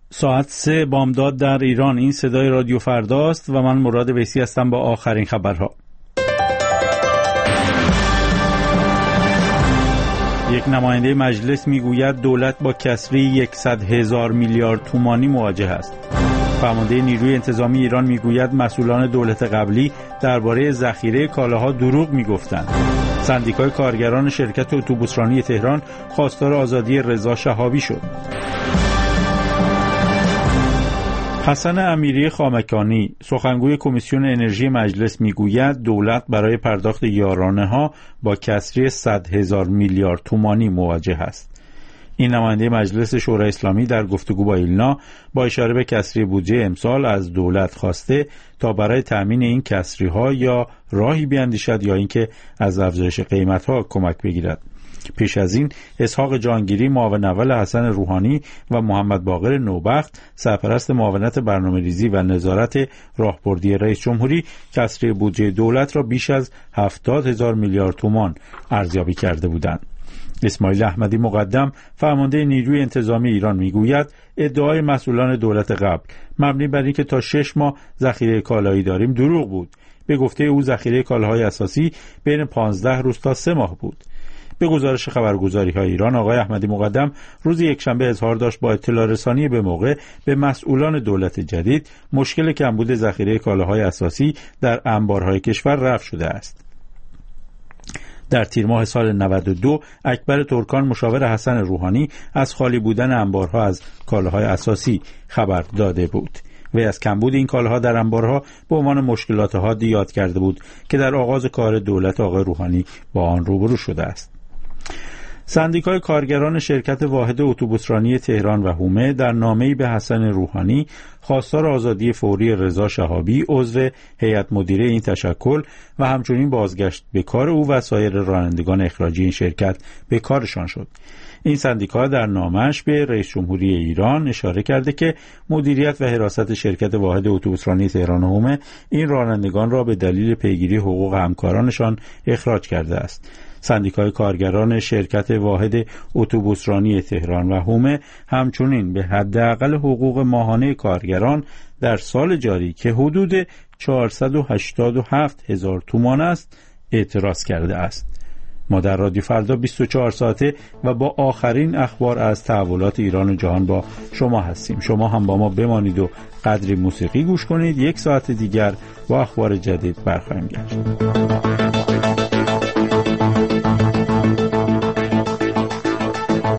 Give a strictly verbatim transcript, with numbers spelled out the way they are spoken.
ساعت سه بامداد در ایران. این صدای رادیو فرداست و من مراد ویسی هستم با آخرین خبرها. یک نماینده مجلس میگوید دولت با کسری صد هزار میلیارد تومانی مواجه است. فرمانده نیروی انتظامی ایران میگوید مسئولان دولت قبلی درباره ذخیره کالاها دروغ میگفتند. سندیکای کارگران شرکت اتوبوسرانی تهران خواستار آزادی رضا شهابی شد. حسن امیری خامکانی سخنگوی کمیسیون انرژی مجلس میگوید دولت برای پرداخت یارانه ها با کسری صد هزار میلیارد تومانی مواجه است. این نماینده مجلس شورای اسلامی در گفتگو با ایلنا با اشاره به کسری بودجه امسال از دولت خواسته تا برای تامین این کسری ها یا راهی بیاندیشد یا اینکه از افزایش قیمت ها کمک بگیرد. پیش از این اسحاق جهانگیری معاون اول حسن روحانی و محمد باقر نوبخت سرپرست معاونت برنامه‌ریزی و نظارت راهبردی رئیس جمهوری کسری بودجه دولت را بیش از هفتاد هزار میلیارد تومان ارزیابی کرده بودند. اسماعیل احمدی مقدم فرمانده نیروی انتظامی ایران میگوید ادعای مسئولان دولت قبل مبنی بر اینکه تا شش ماه ذخیره کالایی داریم دروغ بود. به گفته او ذخیره کالاهای اساسی بین پانزده روز تا سه ماه بود. به گزارش خبرگزاری‌های ایران آقای احمدی مقدم روز یکشنبه اظهار داشت با اطلاع رسانی به موقع به مسئولان دولت جدید مشکل کمبود ذخیره کالاهای اساسی در انبارهای کشور رفع شده است. در تیر ماه سال نود و دو اکبر ترکان مشاور حسن روحانی از خالی بودن انبارها از کالاهای اساسی خبر داده بود. وی از کمبود این کالاها در انبارها به عنوان مشکلات حادی یاد کرده بود که در آغاز کار دولت آقای روحانی با آن روبرو شده است. سندیکای کارگران شرکت واحد اتوبوسرانی تهران و حومه در نامه‌ای به حسن روحانی خواستار آزادی فوری رضا شهابی عضو هیئت مدیره این تشکل و همچنین بازگشت به کار او و سایر رانندگان اخراجی این شرکت به کارشان شد. این سندیکا در نامه‌اش به رئیس جمهوری ایران اشاره کرده که مدیریت و حراست شرکت واحد اتوبوسرانی تهران و حومه این رانندگان را به دلیل پیگیری حقوق همکارانشان اخراج کرده است. سندیکای کارگران شرکت واحد اتوبوسرانی تهران و حومه همچنین به حداقل حقوق ماهانه کارگران در سال جاری که حدود چهارصد و هشتاد و هفت هزار تومان است اعتراض کرده است. ما در رادیو فردا بیست و چهار ساعته و با آخرین اخبار از تحولات ایران و جهان با شما هستیم. شما هم با ما بمانید و قدری موسیقی گوش کنید. یک ساعت دیگر با اخبار جدید برخواهیم گشت.